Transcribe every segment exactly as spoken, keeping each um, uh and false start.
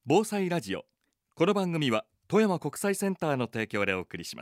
防災ラジオ。この番組は富山国際センターの提供でお送りします。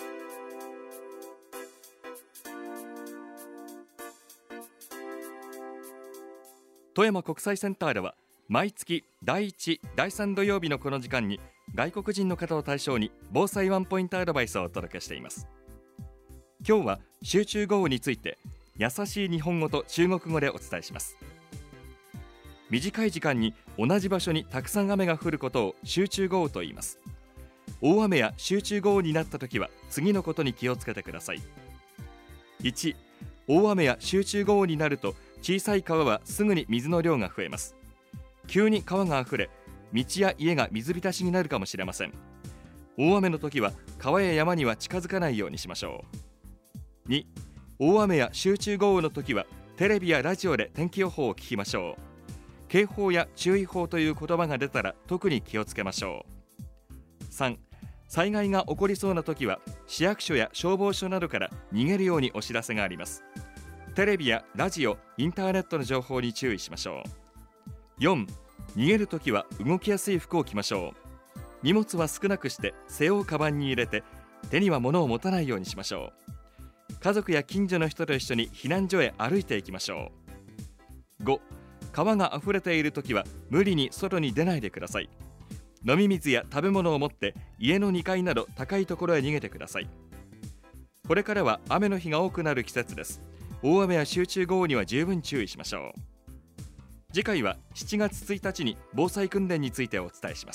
富山国際センターでは毎月だいいち、だいさん土曜日のこの時間に外国人の方を対象に防災ワンポイントアドバイスをお届けしています。今日は集中豪雨について優しい日本語と中国語でお伝えします。短い時間に同じ場所にたくさん雨が降ることを集中豪雨と言います。大雨や集中豪雨になったときは次のことに気をつけてください。いち、大雨や集中豪雨になると小さい川はすぐに水の量が増えます。急に川があふれ、道や家が水浸しになるかもしれません。大雨の時は川や山には近づかないようにしましょう。に、大雨や集中豪雨の時はテレビやラジオで天気予報を聞きましょう。警報や注意報という言葉が出たら特に気をつけましょう。さん、災害が起こりそうな時は市役所や消防署などから逃げるようにお知らせがあります。テレビやラジオ、インターネットの情報に注意しましょう。よん、逃げるときは動きやすい服を着ましょう。荷物は少なくして背負うカバンに入れて、手には物を持たないようにしましょう。家族や近所の人と一緒に避難所へ歩いていきましょう。ご、川が溢れているときは無理に外に出ないでください。飲み水や食べ物を持って家のにかいなど高いところへ逃げてください。これからは雨の日が多くなる季節です。大雨や集中豪雨には十分注意しましょう。次回はしちがつついたちに防災訓練についてお伝えします。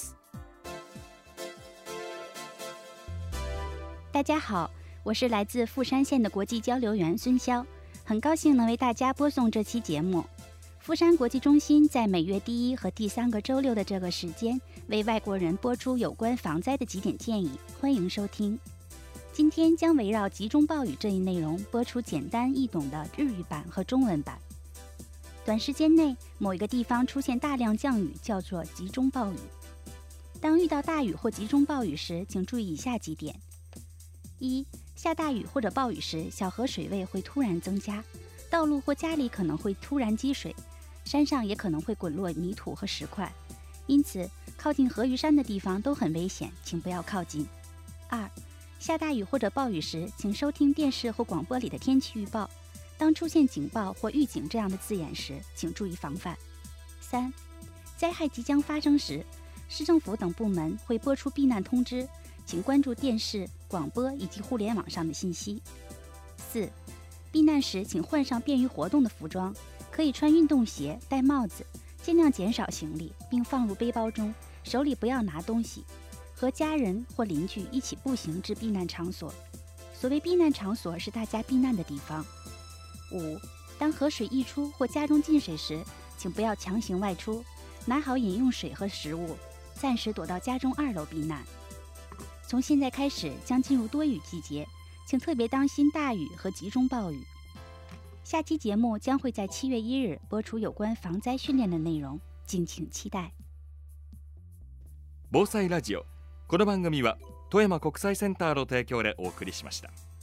大家好，我是来自富山县的国际交流员孙潇，很高兴能为大家播送这期节目。富山国际中心在每月第一和第三个周六的这个时间，为外国人播出有关防灾的几点建议，欢迎收听。今天将围绕集中暴雨这一内容播出简单易懂的日语版和中文版。短时间内某一个地方出现大量降雨叫做集中暴雨。当遇到大雨或集中暴雨时，请注意以下几点：一、下大雨或者暴雨时，小河水位会突然增加，道路或家里可能会突然积水，山上也可能会滚落泥土和石块，因此靠近河鱼山的地方都很危险，请不要靠近。二、下大雨或者暴雨时，请收听电视或广播里的天气预报。当出现警报或预警这样的字眼时，请注意防范。三、灾害即将发生时，市政府等部门会播出避难通知，请关注电视、广播以及互联网上的信息。四、避难时请换上便于活动的服装，可以穿运动鞋、戴帽子，尽量减少行李，并放入背包中，手里不要拿东西。和家人或邻居一起步行至避难场所。所谓避难场所是大家避难的地方。五、当河水溢出或家中进水时，请不要强行外出，拿好饮用水和食物，暂时躲到家中二楼避难。从现在开始将进入多雨季节，请特别当心大雨和集中暴雨。下期节目将会在七月一日播出有关防灾训练的内容，敬请期待。 防災ラジオ。この番組は富山国際センターの提供でお送りしました。